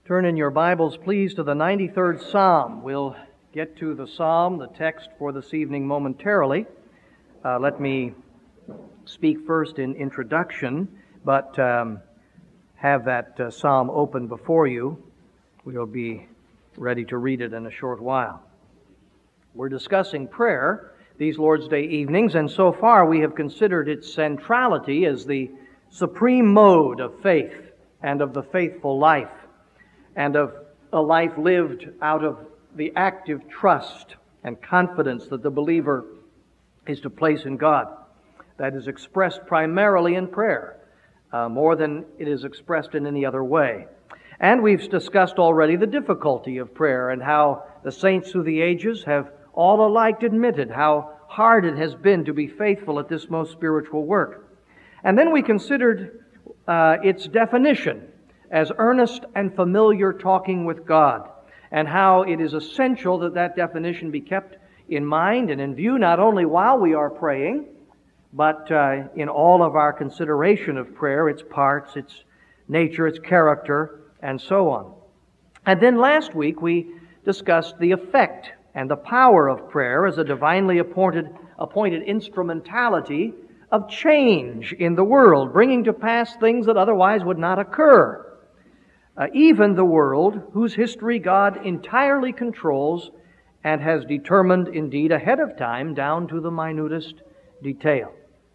Turn in your Bibles, please, to the 93rd Psalm. We'll get to the Psalm, the text for this evening momentarily. Let me speak first in introduction, but have that Psalm open before you. We'll be ready to read it in a short while. We're discussing prayer these Lord's Day evenings, and so far we have considered its centrality as the supreme mode of faith and of the faithful life, and of a life lived out of the active trust and confidence that the believer is to place in God. That is expressed primarily in prayer, more than it is expressed in any other way. And we've discussed already the difficulty of prayer and how the saints through the ages have all alike admitted how hard it has been to be faithful at this most spiritual work. And then we considered its definition as earnest and familiar talking with God, and how it is essential that that definition be kept in mind and in view not only while we are praying, but in all of our consideration of prayer, its parts, its nature, its character, and so on. And then last week we discussed the effect and the power of prayer as a divinely appointed instrumentality of change in the world, bringing to pass things that otherwise would not occur. Even the world whose history God entirely controls and has determined indeed ahead of time down to the minutest detail.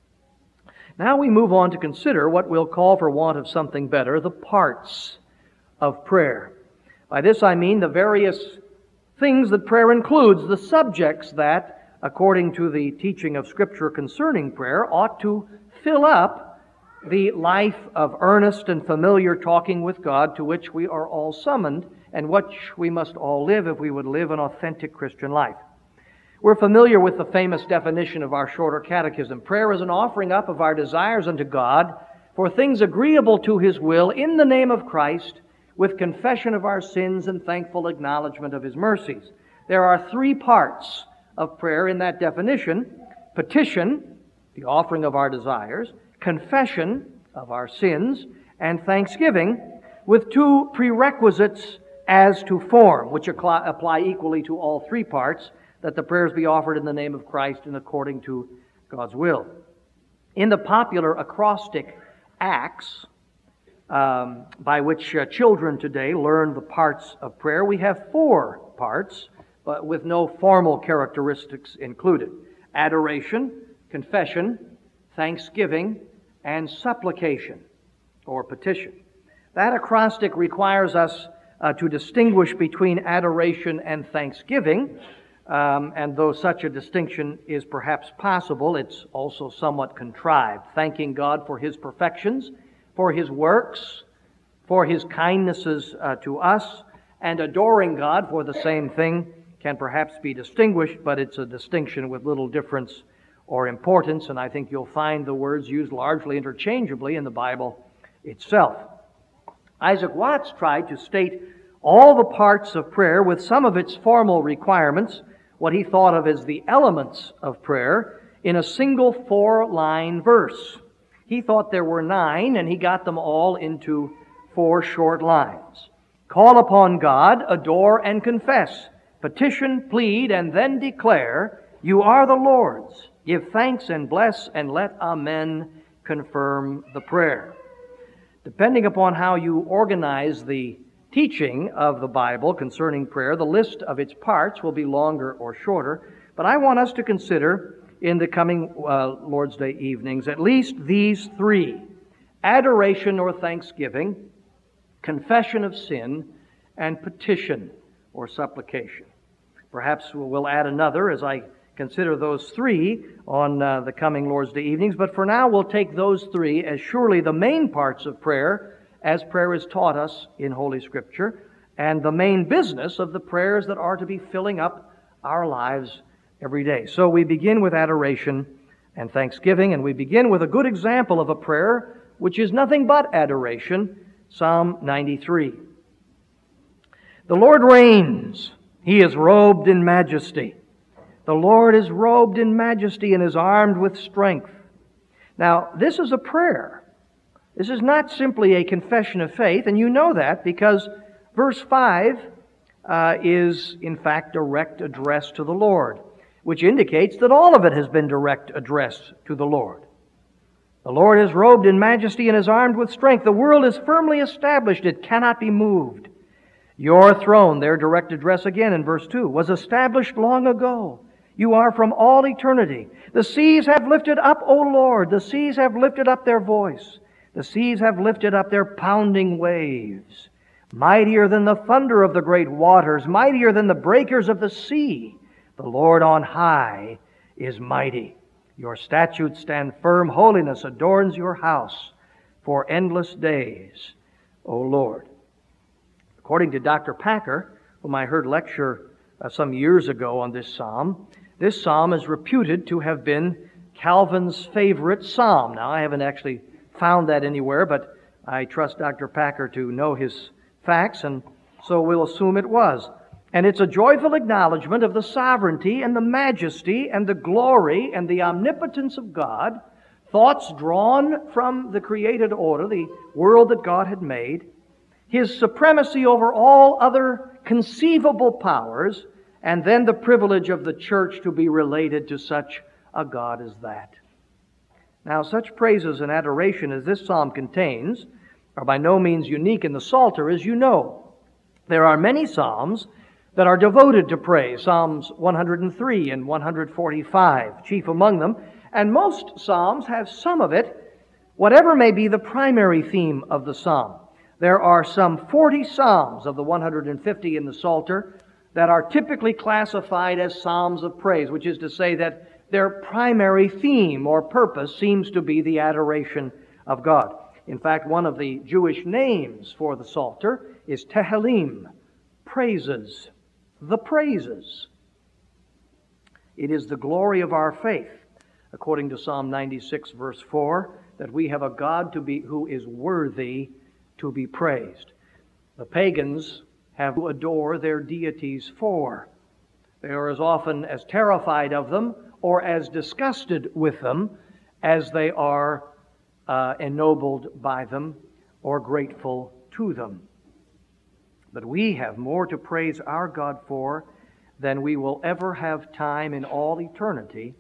Now we move on to consider what we'll call, for want of something better, the parts of prayer. By this I mean the various things that prayer includes, the subjects that, according to the teaching of Scripture concerning prayer, ought to fill up the life of earnest and familiar talking with God to which we are all summoned and which we must all live if we would live an authentic Christian life. We're familiar with the famous definition of our shorter catechism. Prayer is an offering up of our desires unto God for things agreeable to His will in the name of Christ, with confession of our sins and thankful acknowledgement of His mercies. There are three parts of prayer in that definition: petition, the offering of our desires; confession of our sins; and thanksgiving, with two prerequisites as to form, which apply equally to all three parts, that the prayers be offered in the name of Christ and according to God's will. In the popular acrostic Acts, by which children today learn the parts of prayer, we have four parts, but with no formal characteristics included: adoration, confession, thanksgiving, and supplication, or petition. That acrostic requires us to distinguish between adoration and thanksgiving, and though such a distinction is perhaps possible, it's also somewhat contrived. Thanking God for His perfections, for His works, for His kindnesses to us, and adoring God for the same thing can perhaps be distinguished, but it's a distinction with little difference or importance, and I think you'll find the words used largely interchangeably in the Bible itself. Isaac Watts tried to state all the parts of prayer with some of its formal requirements, what he thought of as the elements of prayer, in a single 4-line verse. He thought there were 9, and he got them all into 4 short lines. Call upon God, adore and confess, petition, plead, and then declare, you are the Lord's. Give thanks and bless, and let Amen confirm the prayer. Depending upon how you organize the teaching of the Bible concerning prayer, the list of its parts will be longer or shorter, but I want us to consider in the coming Lord's Day evenings at least these 3: adoration or thanksgiving, confession of sin, and petition or supplication. Perhaps we'll add another as I consider those 3 on the coming Lord's Day evenings, but for now we'll take those 3 as surely the main parts of prayer as prayer is taught us in Holy Scripture, and the main business of the prayers that are to be filling up our lives every day. So we begin with adoration and thanksgiving, and we begin with a good example of a prayer which is nothing but adoration, Psalm 93. The Lord reigns. He is robed in majesty. The Lord is robed in majesty and is armed with strength. Now, this is a prayer. This is not simply a confession of faith, and you know that because Verse 5 is, in fact, direct address to the Lord, which indicates that all of it has been direct address to the Lord. The Lord is robed in majesty and is armed with strength. The world is firmly established. It cannot be moved. Your throne, their direct address again in verse 2, was established long ago. You are from all eternity. The seas have lifted up, O Lord. The seas have lifted up their voice. The seas have lifted up their pounding waves. Mightier than the thunder of the great waters, mightier than the breakers of the sea. The Lord on high is mighty. Your statutes stand firm. Holiness adorns your house for endless days, O Lord. According to Dr. Packer, whom I heard lecture some years ago on this psalm is reputed to have been Calvin's favorite psalm. Now, I haven't actually found that anywhere, but I trust Dr. Packer to know his facts, and so we'll assume it was. And it's a joyful acknowledgement of the sovereignty and the majesty and the glory and the omnipotence of God, thoughts drawn from the created order, the world that God had made, His supremacy over all other conceivable powers, and then the privilege of the church to be related to such a God as that. Now, such praises and adoration as this psalm contains are by no means unique in the Psalter, as you know. There are many psalms that are devoted to praise, Psalms 103 and 145, chief among them, and most psalms have some of it, whatever may be the primary theme of the psalm. There are some 40 psalms of the 150 in the Psalter that are typically classified as psalms of praise, which is to say that their primary theme or purpose seems to be the adoration of God. In fact, one of the Jewish names for the Psalter is Tehillim, praises, the praises. It is the glory of our faith, according to Psalm 96, verse 4, that we have a God who is worthy to be praised. The pagans have to adore their deities for. They are as often as terrified of them or as disgusted with them as they are ennobled by them or grateful to them. But we have more to praise our God for than we will ever have time in all eternity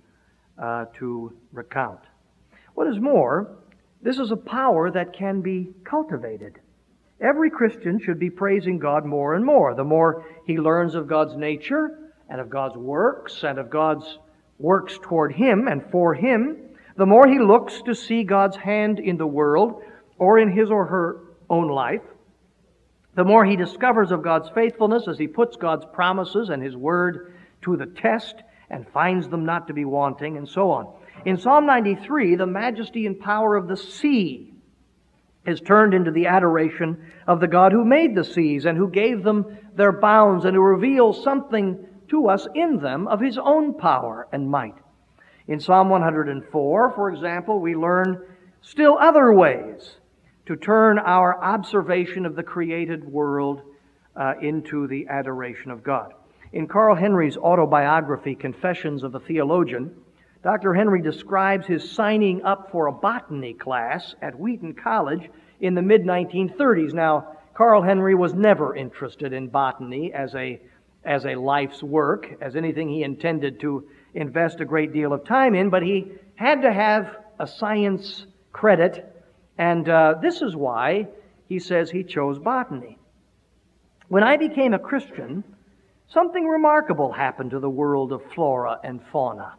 to recount. What is more, this is a power that can be cultivated. Every Christian should be praising God more and more. The more he learns of God's nature and of God's works and of God's works toward Him and for Him, the more he looks to see God's hand in the world or in his or her own life, the more he discovers of God's faithfulness as he puts God's promises and His Word to the test and finds them not to be wanting, and so on. In Psalm 93, the majesty and power of the sea is turned into the adoration of the God who made the seas and who gave them their bounds and who reveals something to us in them of His own power and might. In Psalm 104, for example, we learn still other ways to turn our observation of the created world into the adoration of God. In Carl Henry's autobiography, Confessions of a Theologian, Dr. Henry describes his signing up for a botany class at Wheaton College in the mid-1930s. Now, Carl Henry was never interested in botany as a life's work, as anything he intended to invest a great deal of time in, but he had to have a science credit, and this is why he says he chose botany. When I became a Christian, something remarkable happened to the world of flora and fauna.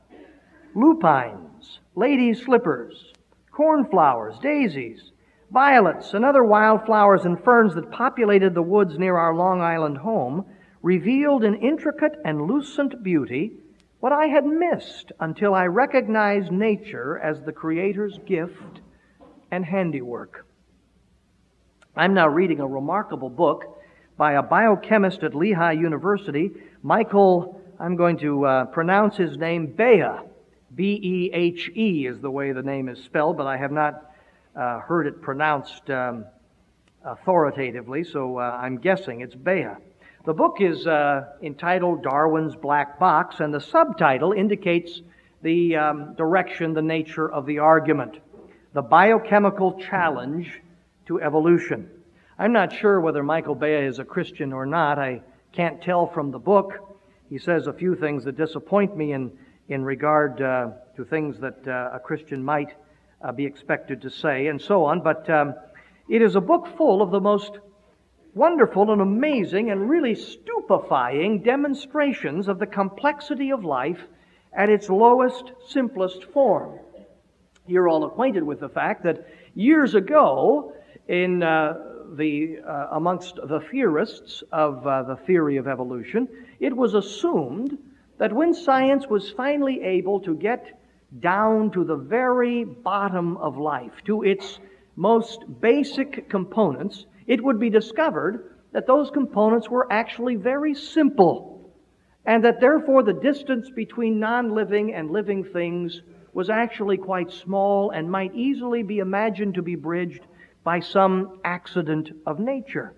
Lupines, ladies' slippers, cornflowers, daisies, violets, and other wildflowers and ferns that populated the woods near our Long Island home revealed in intricate and lucent beauty what I had missed until I recognized nature as the Creator's gift and handiwork. I'm now reading a remarkable book by a biochemist at Lehigh University, Michael, I'm going to pronounce his name, Behe. B-E-H-E is the way the name is spelled, but I have not heard it pronounced authoritatively, so I'm guessing it's Behe. The book is entitled Darwin's Black Box, and the subtitle indicates the direction, the nature of the argument. The Biochemical Challenge to Evolution. I'm not sure whether Michael Behe is a Christian or not. I can't tell from the book. He says a few things that disappoint me in regard to things that a Christian might be expected to say, and so on. But it is a book full of the most wonderful and amazing and really stupefying demonstrations of the complexity of life at its lowest, simplest form. You're all acquainted with the fact that years ago, amongst the theorists of the theory of evolution, it was assumed that when science was finally able to get down to the very bottom of life, to its most basic components, it would be discovered that those components were actually very simple, and that therefore the distance between non-living and living things was actually quite small and might easily be imagined to be bridged by some accident of nature.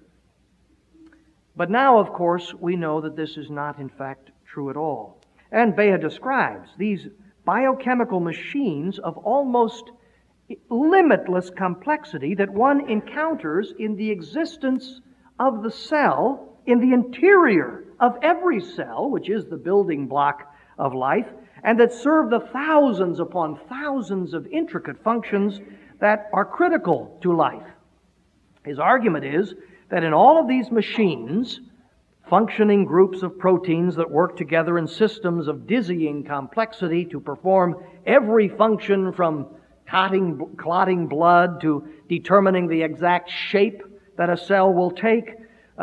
But now, of course, we know that this is not in fact true at all. And Behe describes these biochemical machines of almost limitless complexity that one encounters in the existence of the cell, in the interior of every cell, which is the building block of life, and that serve the thousands upon thousands of intricate functions that are critical to life. His argument is that in all of these machines, functioning groups of proteins that work together in systems of dizzying complexity to perform every function from clotting blood to determining the exact shape that a cell will take,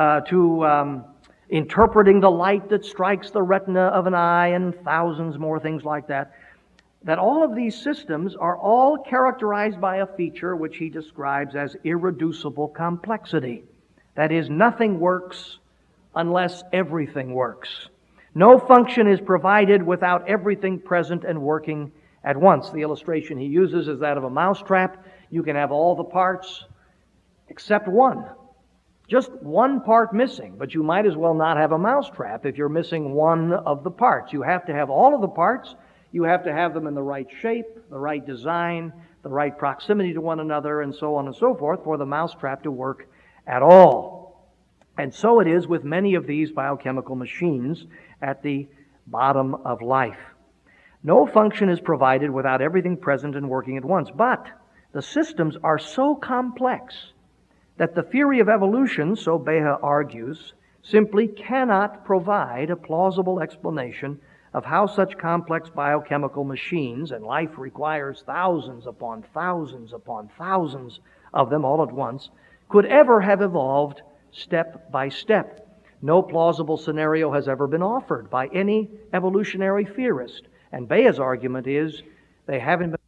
to interpreting the light that strikes the retina of an eye, and thousands more things like that, that all of these systems are all characterized by a feature which he describes as irreducible complexity. That is, nothing works unless everything works. No function is provided without everything present and working at once. The illustration he uses is that of a mousetrap. You can have all the parts except one. Just one part missing, but you might as well not have a mousetrap if you're missing one of the parts. You have to have all of the parts. You have to have them in the right shape, the right design, the right proximity to one another, and so on and so forth for the mousetrap to work at all. And so it is with many of these biochemical machines at the bottom of life. No function is provided without everything present and working at once, but the systems are so complex that the theory of evolution, so Behe argues, simply cannot provide a plausible explanation of how such complex biochemical machines, and life requires thousands upon thousands upon thousands of them all at once, could ever have evolved step by step. No plausible scenario has ever been offered by any evolutionary theorist. And Behe's argument is they haven't been.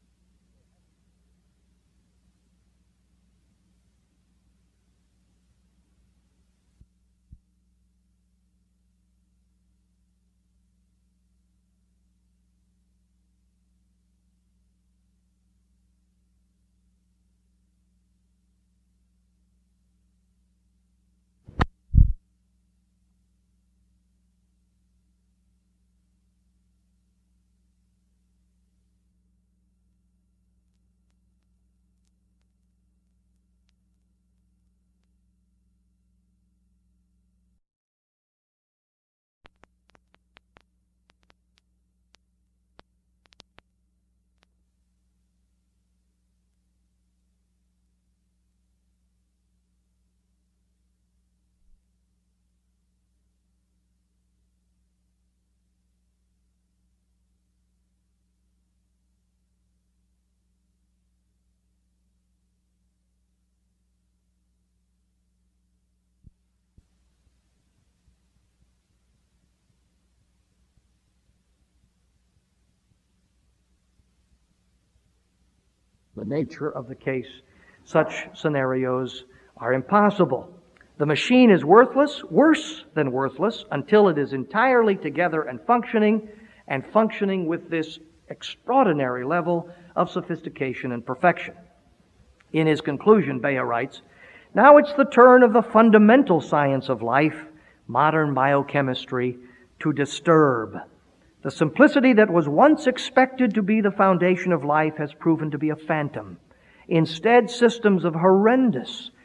The nature of the case, such scenarios are impossible. The machine is worthless, worse than worthless, until it is entirely together and functioning with this extraordinary level of sophistication and perfection. In his conclusion, Behe writes, "Now it's the turn of the fundamental science of life, modern biochemistry, to disturb. The simplicity that was once expected to be the foundation of life has proven to be a phantom. Instead, systems of horrendous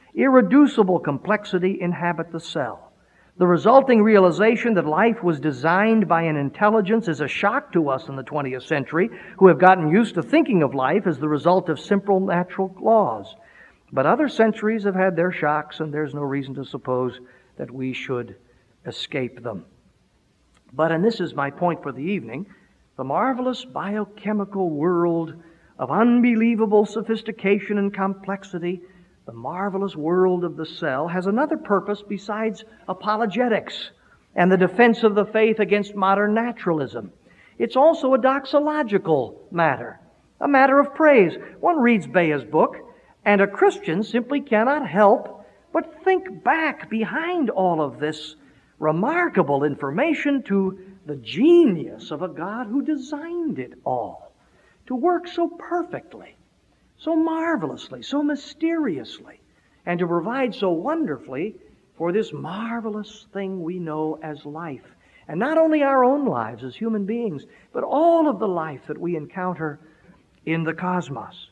irreducible complexity inhabit the cell. The resulting realization that life was designed by an intelligence is a shock to us in the 20th century, who have gotten used to thinking of life as the result of simple natural laws. But other centuries have had their shocks, and there's no reason to suppose that we should escape them. But, and this is my point for the evening, the marvelous biochemical world of unbelievable sophistication and complexity, the marvelous world of the cell, has another purpose besides apologetics and the defense of the faith against modern naturalism. It's also a doxological matter, a matter of praise. One reads Bea's book, and a Christian simply cannot help but think back behind all of this remarkable information to the genius of a God who designed it all to work so perfectly, so marvelously, so mysteriously, and to provide so wonderfully for this marvelous thing we know as life. And not only our own lives as human beings, but all of the life that we encounter in the cosmos.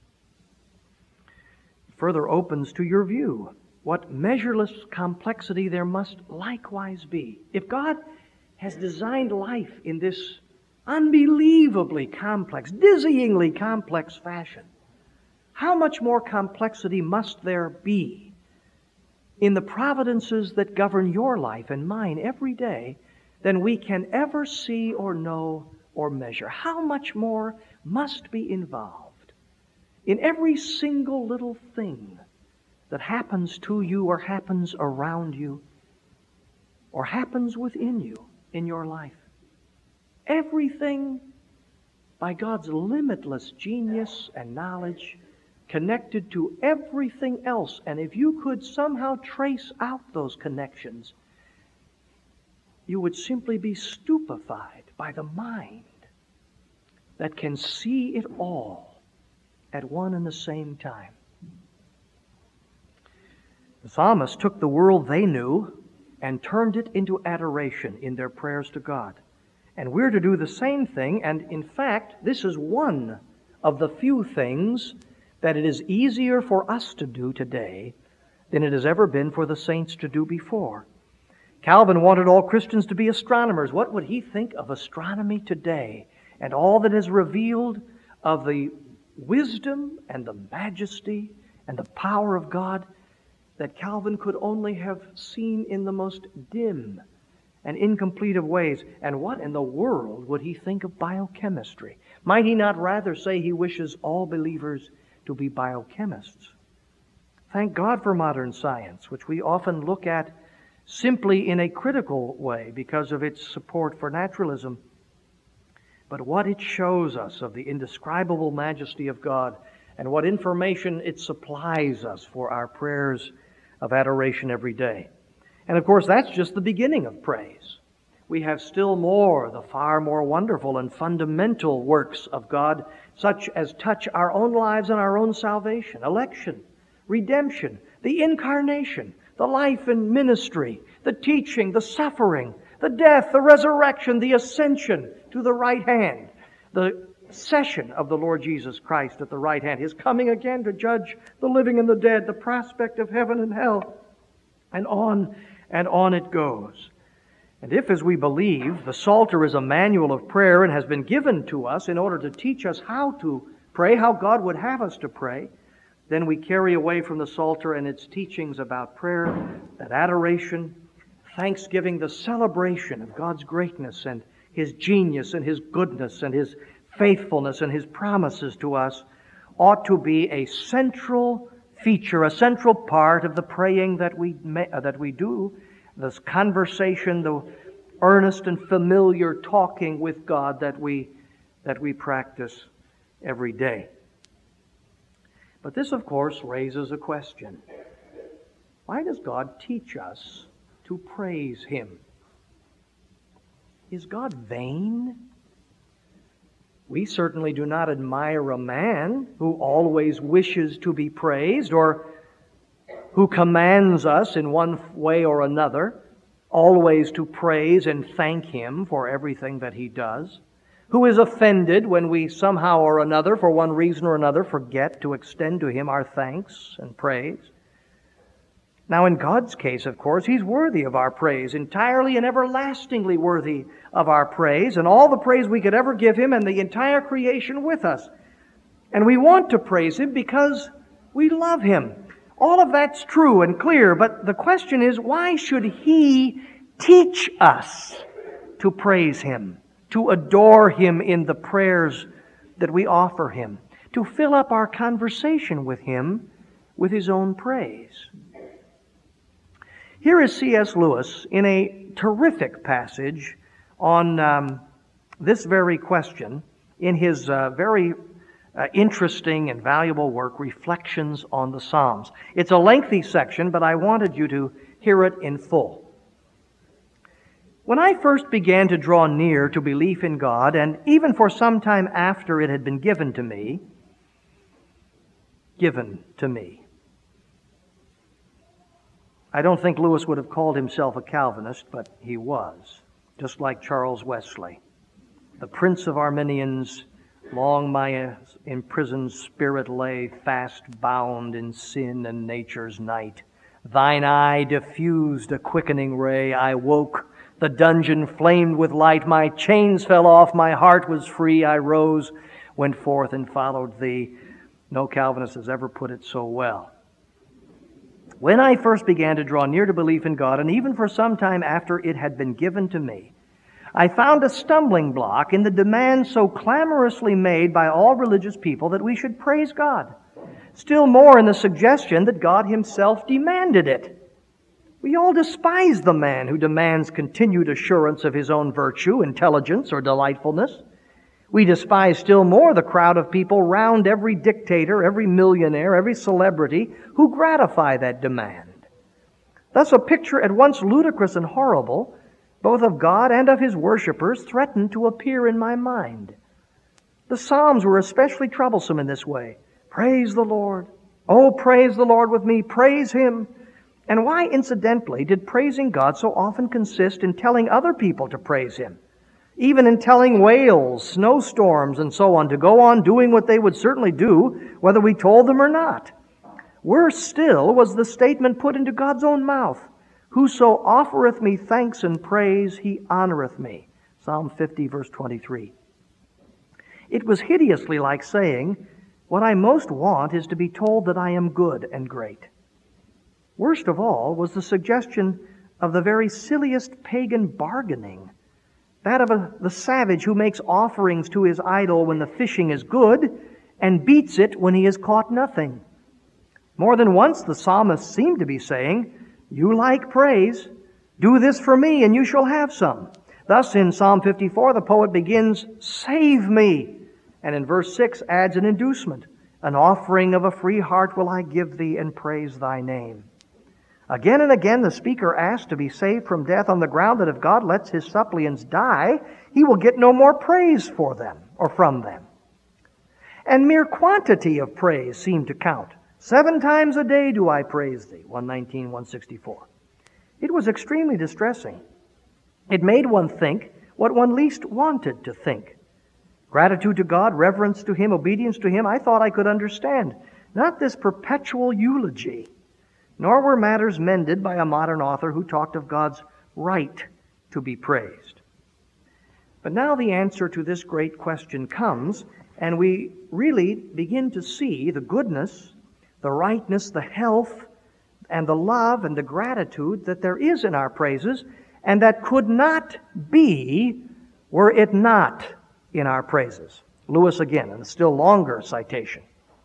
It further opens to your view what measureless complexity there must likewise be. If God has designed life in this unbelievably complex, dizzyingly complex fashion, how much more complexity must there be in the providences that govern your life and mine every day than we can ever see or know or measure? How much more must be involved in every single little thing that happens to you or happens around you or happens within you in your life? Everything, by God's limitless genius and knowledge, connected to everything else. And if you could somehow trace out those connections, you would simply be stupefied by the mind that can see it all at one and the same time. The psalmist took the world they knew and turned it into adoration in their prayers to God. And we're to do the same thing, and in fact, this is one of the few things that it is easier for us to do today than it has ever been for the saints to do before. Calvin wanted all Christians to be astronomers. What would he think of astronomy today and all that is revealed of the wisdom and the majesty and the power of God that Calvin could only have seen in the most dim and incomplete of ways? And what in the world would he think of biochemistry? Might he not rather say he wishes all believers to be biochemists? Thank God for modern science, which we often look at simply in a critical way because of its support for naturalism. But what it shows us of the indescribable majesty of God and what information it supplies us for our prayers of adoration every day. And of course, that's just the beginning of praise. We have still more, the far more wonderful and fundamental works of God, such as touch our own lives and our own salvation, election, redemption, the incarnation, the life and ministry, the teaching, the suffering, the death, the resurrection, the ascension to the right hand, the session of the Lord Jesus Christ at the right hand, His coming again to judge the living and the dead, the prospect of heaven and hell, and on it goes. And if, as we believe, the Psalter is a manual of prayer and has been given to us in order to teach us how to pray, how God would have us to pray, then we carry away from the Psalter and its teachings about prayer, that adoration, thanksgiving, the celebration of God's greatness and His genius and His goodness and His faithfulness and His promises to us ought to be a central feature, a central part of the praying that we do, this conversation, the earnest and familiar talking with God that we practice every day. But this, of course, raises a question. Why does God teach us to praise Him? Is God vain? We certainly do not admire a man who always wishes to be praised or who commands us in one way or another always to praise and thank Him for everything that He does, who is offended when we somehow or another, for one reason or another, forget to extend to Him our thanks and praise. Now, in God's case, of course, He's worthy of our praise, entirely and everlastingly worthy of our praise, and all the praise we could ever give Him and the entire creation with us. And we want to praise Him because we love Him. All of that's true and clear, but the question is, why should He teach us to praise Him, to adore Him in the prayers that we offer Him, to fill up our conversation with Him with His own praise? Here is C.S. Lewis in a terrific passage on this very question in his very interesting and valuable work, Reflections on the Psalms. It's a lengthy section, but I wanted you to hear it in full. When I first began to draw near to belief in God, and even for some time after it had been given to me, I don't think Lewis would have called himself a Calvinist, but he was, just like Charles Wesley. The Prince of Arminians, long my imprisoned spirit lay, fast bound in sin and nature's night. Thine eye diffused a quickening ray. I woke, the dungeon flamed with light. My chains fell off, my heart was free. I rose, went forth and followed thee. No Calvinist has ever put it so well. When I first began to draw near to belief in God, and even for some time after it had been given to me, I found a stumbling block in the demand so clamorously made by all religious people that we should praise God. Still more in the suggestion that God Himself demanded it. We all despise the man who demands continued assurance of his own virtue, intelligence, or delightfulness. We despise still more the crowd of people round every dictator, every millionaire, every celebrity who gratify that demand. Thus a picture at once ludicrous and horrible, both of God and of His worshippers, threatened to appear in my mind. The Psalms were especially troublesome in this way. Praise the Lord. Oh, praise the Lord with me. Praise Him. And why, incidentally, did praising God so often consist in telling other people to praise Him? Even in telling whales, snowstorms, and so on to go on doing what they would certainly do, whether we told them or not. Worse still was the statement put into God's own mouth. Whoso offereth me thanks and praise, he honoreth me. Psalm 50, verse 23. It was hideously like saying, what I most want is to be told that I am good and great. Worst of all was the suggestion of the very silliest pagan bargaining, that of the savage who makes offerings to his idol when the fishing is good and beats it when he has caught nothing. More than once the psalmist seemed to be saying, you like praise, do this for me and you shall have some. Thus in Psalm 54 the poet begins, save me, and in verse 6 adds an inducement, an offering of a free heart will I give thee and praise thy name. Again and again the speaker asks to be saved from death on the ground that if God lets His suppliants die, He will get no more praise for them or from them. And mere quantity of praise seemed to count. 7 times a day do I praise Thee, 119, 164. It was extremely distressing. It made one think what one least wanted to think. Gratitude to God, reverence to Him, obedience to Him, I thought I could understand. Not this perpetual eulogy. Nor were matters mended by a modern author who talked of God's right to be praised. But now the answer to this great question comes, and we really begin to see the goodness, the rightness, the health, and the love and the gratitude that there is in our praises, and that could not be were it not in our praises. Lewis again, in a still longer citation.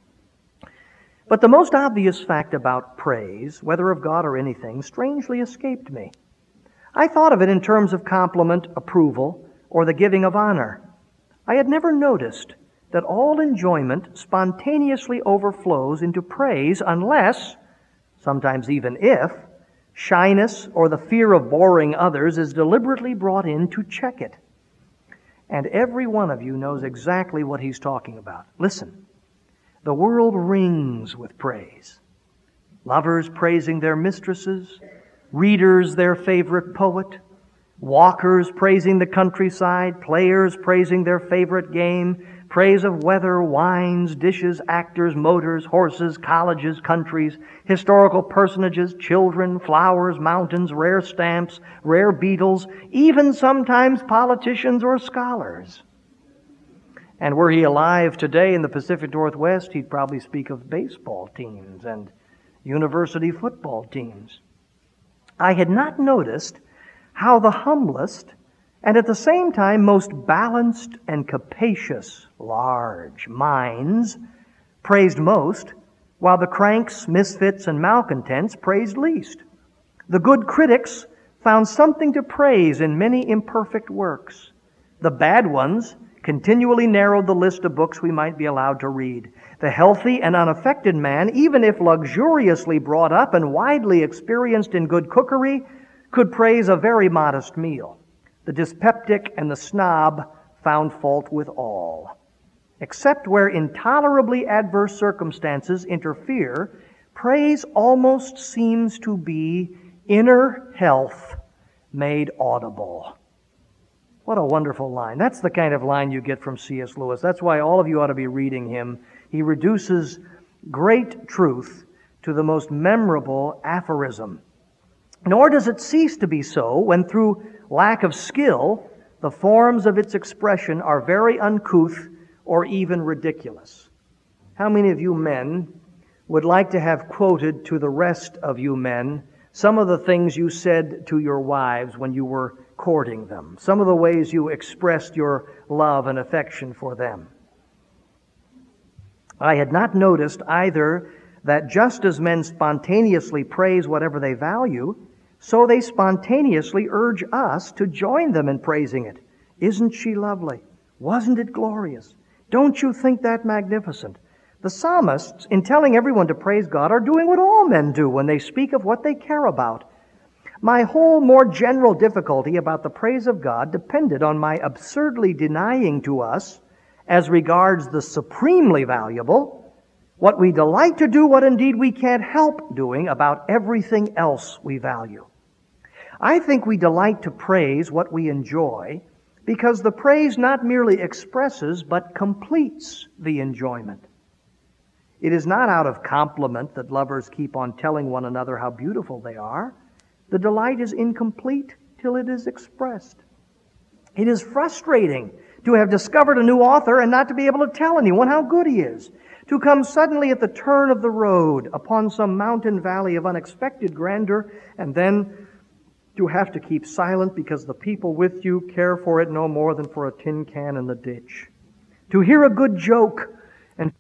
But the most obvious fact about praise, whether of God or anything, strangely escaped me. I thought of it in terms of compliment, approval, or the giving of honor. I had never noticed that all enjoyment spontaneously overflows into praise unless, sometimes even if, shyness or the fear of boring others is deliberately brought in to check it. And every one of you knows exactly what he's talking about. Listen. The world rings with praise. Lovers praising their mistresses, readers their favorite poet, walkers praising the countryside, players praising their favorite game, praise of weather, wines, dishes, actors, motors, horses, colleges, countries, historical personages, children, flowers, mountains, rare stamps, rare beetles, even sometimes politicians or scholars. And were he alive today in the Pacific Northwest, he'd probably speak of baseball teams and university football teams. I had not noticed how the humblest and at the same time most balanced and capacious, large minds praised most, while the cranks, misfits, and malcontents praised least. The good critics found something to praise in many imperfect works. The bad ones continually narrowed the list of books we might be allowed to read. The healthy and unaffected man, even if luxuriously brought up and widely experienced in good cookery, could praise a very modest meal. The dyspeptic and the snob found fault with all. Except where intolerably adverse circumstances interfere, praise almost seems to be inner health made audible. What a wonderful line. That's the kind of line you get from C.S. Lewis. That's why all of you ought to be reading him. He reduces great truth to the most memorable aphorism. Nor does it cease to be so when, through lack of skill, the forms of its expression are very uncouth or even ridiculous. How many of you men would like to have quoted to the rest of you men some of the things you said to your wives when you were courting them, some of the ways you expressed your love and affection for them? I had not noticed either that just as men spontaneously praise whatever they value, so they spontaneously urge us to join them in praising it. Isn't she lovely? Wasn't it glorious? Don't you think that magnificent? The psalmists, in telling everyone to praise God, are doing what all men do when they speak of what they care about. My whole more general difficulty about the praise of God depended on my absurdly denying to us, as regards the supremely valuable, what we delight to do, what indeed we can't help doing about everything else we value. I think we delight to praise what we enjoy because the praise not merely expresses but completes the enjoyment. It is not out of compliment that lovers keep on telling one another how beautiful they are. The delight is incomplete till it is expressed. It is frustrating to have discovered a new author and not to be able to tell anyone how good he is. To come suddenly at the turn of the road upon some mountain valley of unexpected grandeur, and then to have to keep silent because the people with you care for it no more than for a tin can in the ditch. To hear a good joke, and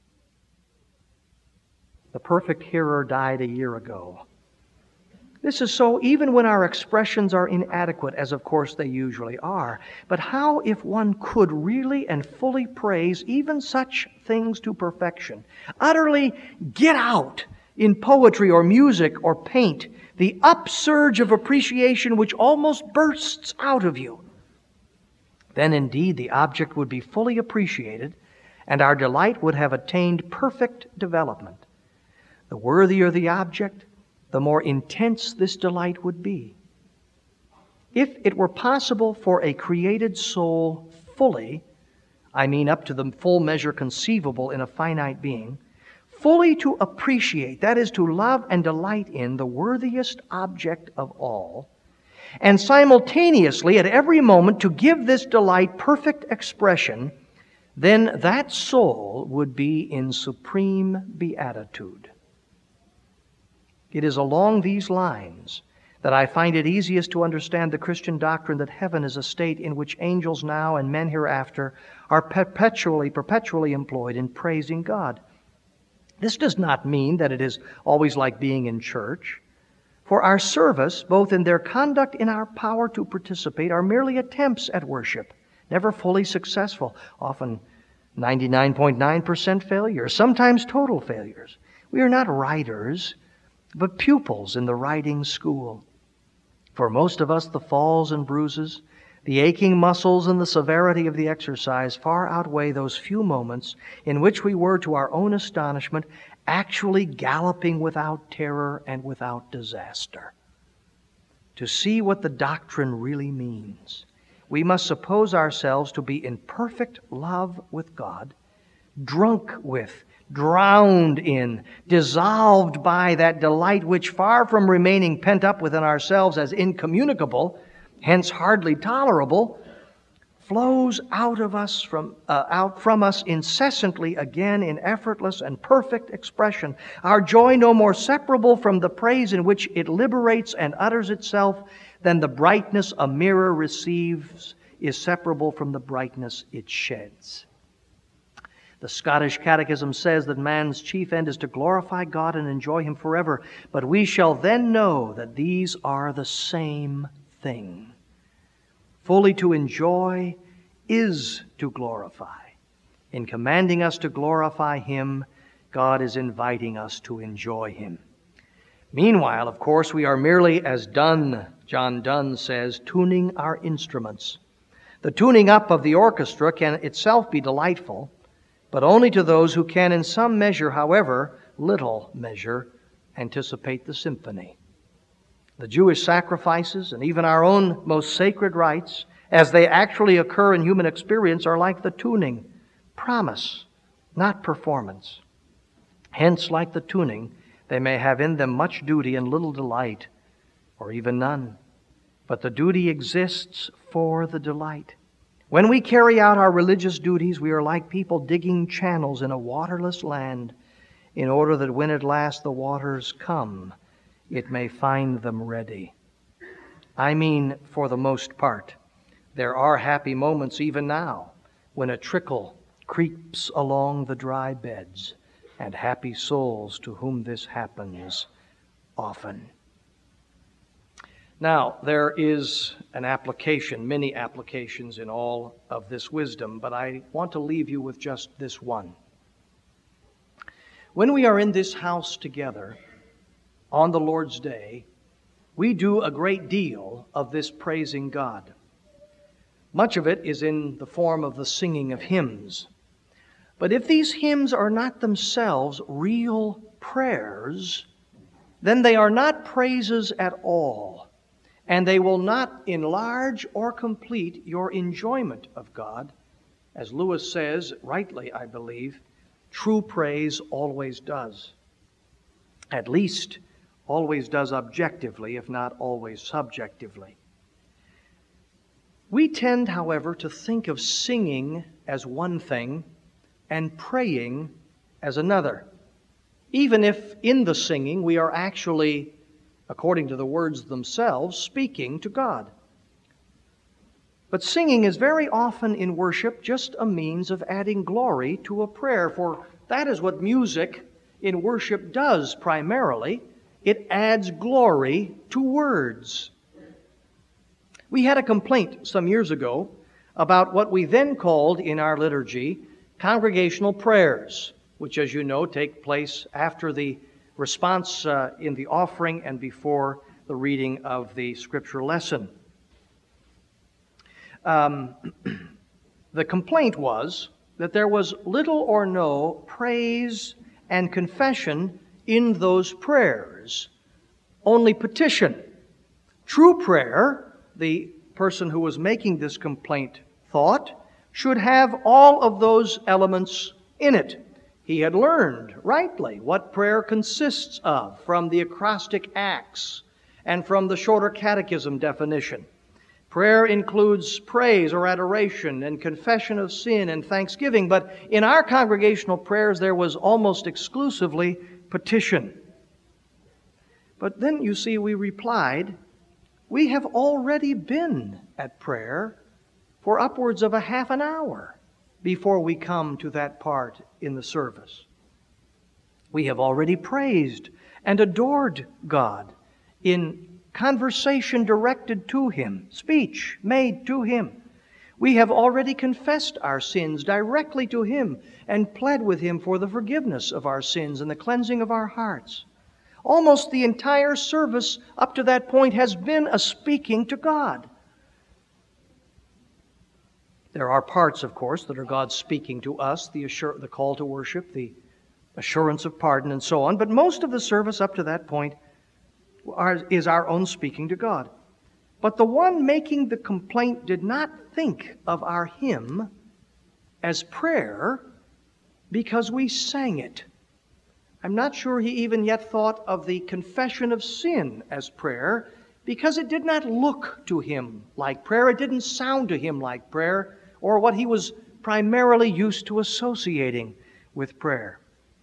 the perfect hearer died a year ago. This is so even when our expressions are inadequate, as of course they usually are. But how if one could really and fully praise even such things to perfection? Utterly get out in poetry or music or paint the upsurge of appreciation which almost bursts out of you. Then indeed the object would be fully appreciated and our delight would have attained perfect development. The worthier the object, the more intense this delight would be. If it were possible for a created soul fully, I mean up to the full measure conceivable in a finite being, fully to appreciate, that is, to love and delight in the worthiest object of all, and simultaneously at every moment to give this delight perfect expression, then that soul would be in supreme beatitude. It is along these lines that I find it easiest to understand the Christian doctrine that heaven is a state in which angels now and men hereafter are perpetually employed in praising God. This does not mean that it is always like being in church, for our service, both in their conduct and our power to participate, are merely attempts at worship, never fully successful, often 99.9% failures, sometimes total failures. We are not writers, but pupils in the writing school. For most of us, the falls and bruises, the aching muscles, and the severity of the exercise far outweigh those few moments in which we were, to our own astonishment, actually galloping without terror and without disaster. to see what the doctrine really means, we must suppose ourselves to be in perfect love with God, drunk with, drowned in, dissolved by that delight which, far from remaining pent up within ourselves as incommunicable, hence hardly tolerable, flows out from us incessantly again in effortless and perfect expression. Our joy no more separable from the praise in which it liberates and utters itself than the brightness a mirror receives is separable from the brightness it sheds. The Scottish Catechism says that man's chief end is to glorify God and enjoy Him forever, but we shall then know that these are the same thing. Fully to enjoy is to glorify. In commanding us to glorify Him, God is inviting us to enjoy Him. Meanwhile, of course, we are merely, as John Donne says, tuning our instruments. The tuning up of the orchestra can itself be delightful, but only to those who can in some measure, however little measure, anticipate the symphony. The Jewish sacrifices and even our own most sacred rites, as they actually occur in human experience, are like the tuning, promise, not performance. Hence, like the tuning, they may have in them much duty and little delight, or even none. But the duty exists for the delight. When we carry out our religious duties, we are like people digging channels in a waterless land, in order that when at last the waters come, it may find them ready. I mean, for the most part, there are happy moments even now when a trickle creeps along the dry beds, and happy souls to whom this happens often. Now, there is an application, many applications in all of this wisdom, but I want to leave you with just this one. When we are in this house together on the Lord's Day, we do a great deal of this praising God. Much of it is in the form of the singing of hymns. But if these hymns are not themselves real prayers, then they are not praises at all, and they will not enlarge or complete your enjoyment of God. As Lewis says, rightly I believe, true praise always does. At least always does objectively, if not always subjectively. We tend, however, to think of singing as one thing and praying as another, even if in the singing we are actually, according to the words themselves, speaking to God. But singing is very often in worship just a means of adding glory to a prayer, for that is what music in worship does primarily. It adds glory to words. We had a complaint some years ago about what we then called in our liturgy congregational prayers, which, as you know, take place after the response in the offering and before the reading of the scripture lesson. The complaint was that there was little or no praise and confession in those prayers, only petition. True prayer, the person who was making this complaint thought, should have all of those elements in it. He had learned rightly what prayer consists of from the acrostic acts and from the shorter catechism definition. Prayer includes praise or adoration and confession of sin and thanksgiving, but in our congregational prayers there was almost exclusively petition. But then, you see, we replied, we have already been at prayer for upwards of a half an hour before we come to that part in the service. We have already praised and adored God in conversation directed to Him, speech made to Him. We have already confessed our sins directly to Him and pled with Him for the forgiveness of our sins and the cleansing of our hearts. Almost the entire service up to that point has been a speaking to God. There are parts, of course, that are God speaking to us, the call to worship, the assurance of pardon, and so on. But most of the service up to that point is our own speaking to God. But the one making the complaint did not think of our hymn as prayer because we sang it. I'm not sure he even yet thought of the confession of sin as prayer because it did not look to him like prayer. It didn't sound to him like prayer or what he was primarily used to associating with prayer.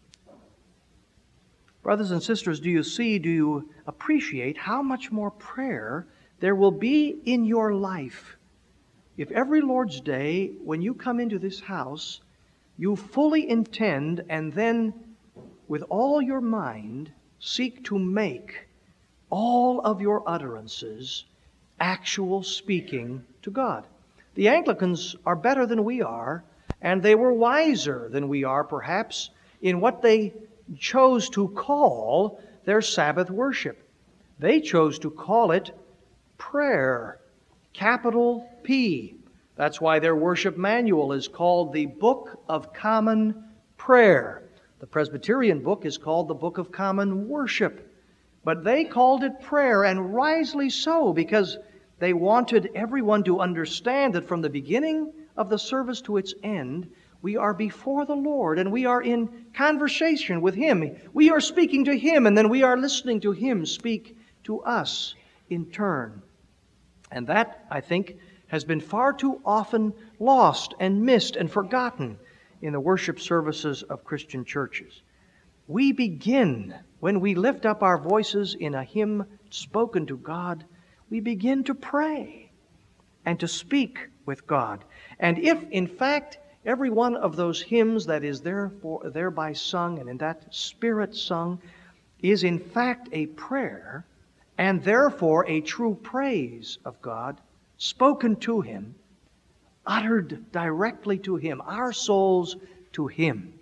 Brothers and sisters, do you appreciate how much more prayer there will be in your life if every Lord's Day, when you come into this house, you fully intend and then with all your mind seek to make all of your utterances actual speaking to God. The Anglicans are better than we are, and they were wiser than we are, perhaps, in what they chose to call their Sabbath worship. They chose to call it prayer, capital P. That's why their worship manual is called the Book of Common Prayer. The Presbyterian book is called the Book of Common Worship. But they called it prayer, and wisely so, because they wanted everyone to understand that from the beginning of the service to its end, we are before the Lord, and we are in conversation with Him. We are speaking to Him, and then we are listening to Him speak to us in turn. And that, I think, has been far too often lost and missed and forgotten in the worship services of Christian churches. We begin, when we lift up our voices in a hymn spoken to God, we begin to pray and to speak with God. And if, in fact, every one of those hymns that is thereby sung and in that spirit sung is in fact a prayer and therefore a true praise of God, spoken to Him, uttered directly to Him, our souls to Him,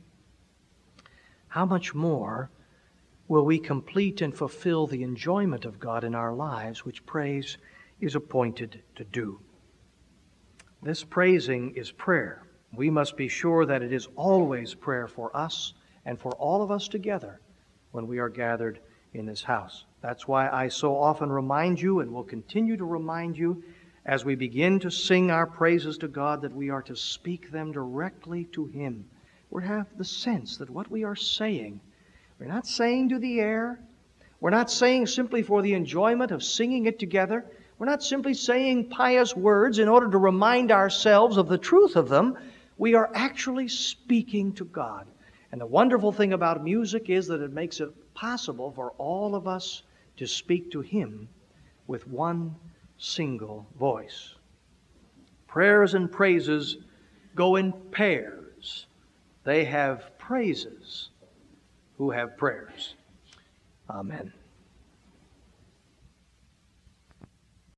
how much more will we complete and fulfill the enjoyment of God in our lives, which praise is appointed to do. This praising is prayer. We must be sure that it is always prayer for us and for all of us together when we are gathered in this house. That's why I so often remind you and will continue to remind you as we begin to sing our praises to God that we are to speak them directly to Him. We have the sense that what we are saying, we're not saying to the air. We're not saying simply for the enjoyment of singing it together. We're not simply saying pious words in order to remind ourselves of the truth of them. We are actually speaking to God. And the wonderful thing about music is that it makes it possible for all of us to speak to Him with one single voice. Prayers and praises go in pairs. They have praises who have prayers. Amen.